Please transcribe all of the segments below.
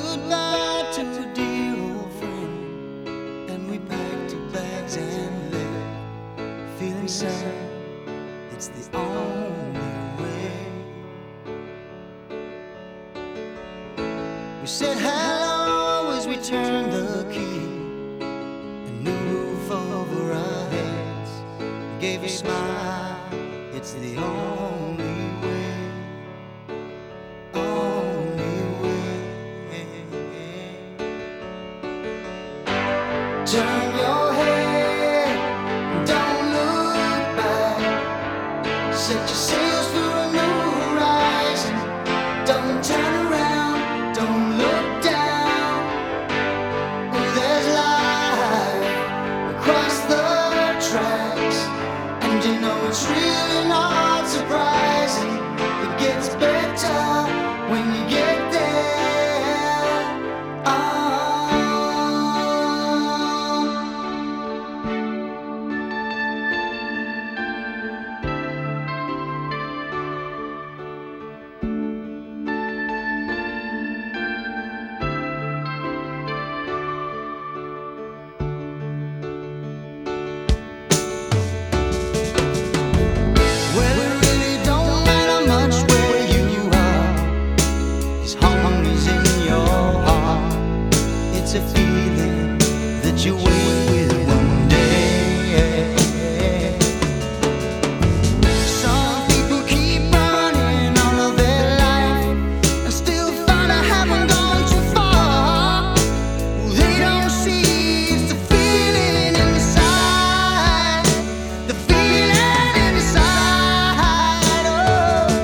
goodbye to a dear old friend, and we packed our bags and left, feeling sad. It's the only way. We said hello as we turned the key, a new roof over our heads, gave a smile. It's the only way, only way. Turn your head, don't look back. Set your sails for a new horizon. Don't turn around, don't look down. Oh, there's life across the tracks, and you know it's really not surprising. It gets better when you get there. It's a feeling that you wait with one day. Some people keep running all of their life and still find I haven't gone too far. They don't see it's the feeling inside, the feeling inside. Oh,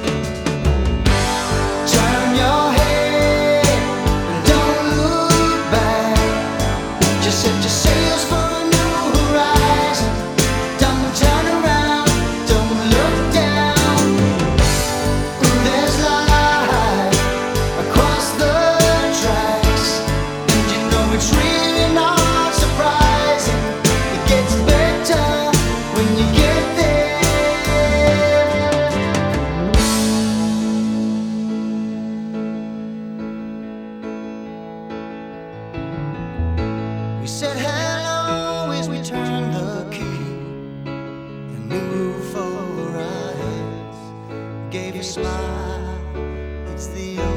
turn your head and don't look back. Just set your sails for a new horizon. Don't turn around, don't look down. There's life across the tracks, and you know it's really not surprising. It gets better when you get there. We said hello as we turned the key, a new roof over our heads, gave a smile. It's the